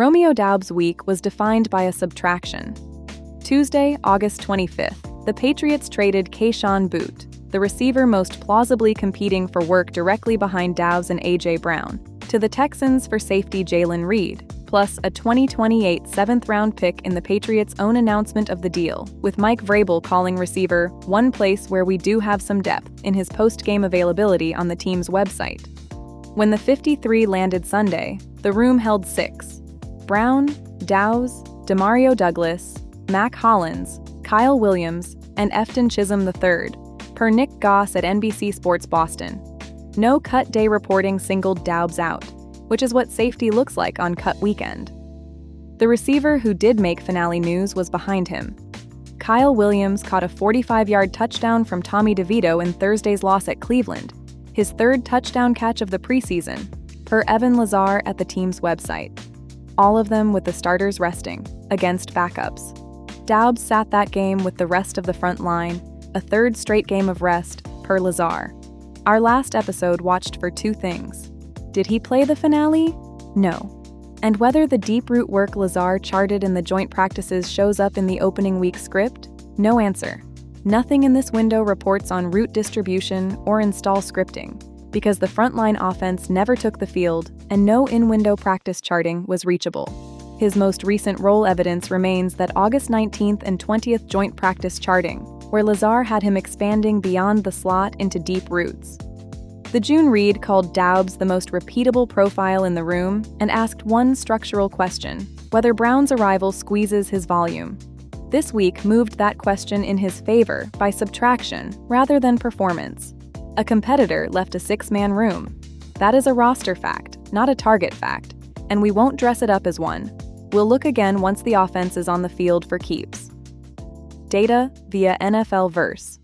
Romeo Doubs' week was defined by a subtraction. Tuesday, August 25th, the Patriots traded Kayshon Boutte, the receiver most plausibly competing for work directly behind Doubs and A.J. Brown, to the Texans for safety Jalen Reed, plus a 2028 seventh-round pick in the Patriots' own announcement of the deal, with Mike Vrabel calling receiver "one place where we do have some depth" in his post-game availability on the team's website. When the 53 landed Sunday, the room held 6. Brown, Doubs, Demario Douglas, Mack Hollins, Kyle Williams, and Efton Chisholm III, per Nick Goss at NBC Sports Boston. No cut day reporting singled Doubs out, which is what safety looks like on cut weekend. The receiver who did make finale news was behind him. Kyle Williams caught a 45-yard touchdown from Tommy DeVito in Thursday's loss at Cleveland, his third touchdown catch of the preseason, per Evan Lazar at the team's website. All of them with the starters resting, against backups. Doubs sat that game with the rest of the front line, a third straight game of rest, per Lazar. Our last episode watched for 2 things. Did he play the finale? No. And whether the deep route work Lazar charted in the joint practices shows up in the opening week script? No answer. Nothing in this window reports on route distribution or install scripting, because the frontline offense never took the field and no in-window practice charting was reachable. His most recent role evidence remains that August 19th and 20th joint practice charting, where Lazar had him expanding beyond the slot into deep routes. The June read called Doubs the most repeatable profile in the room and asked one structural question: whether Brown's arrival squeezes his volume. This week moved that question in his favor by subtraction rather than performance. A competitor left a 6-man room. That is a roster fact, not a target fact, and we won't dress it up as one. We'll look again once the offense is on the field for keeps. Data via NFL Verse.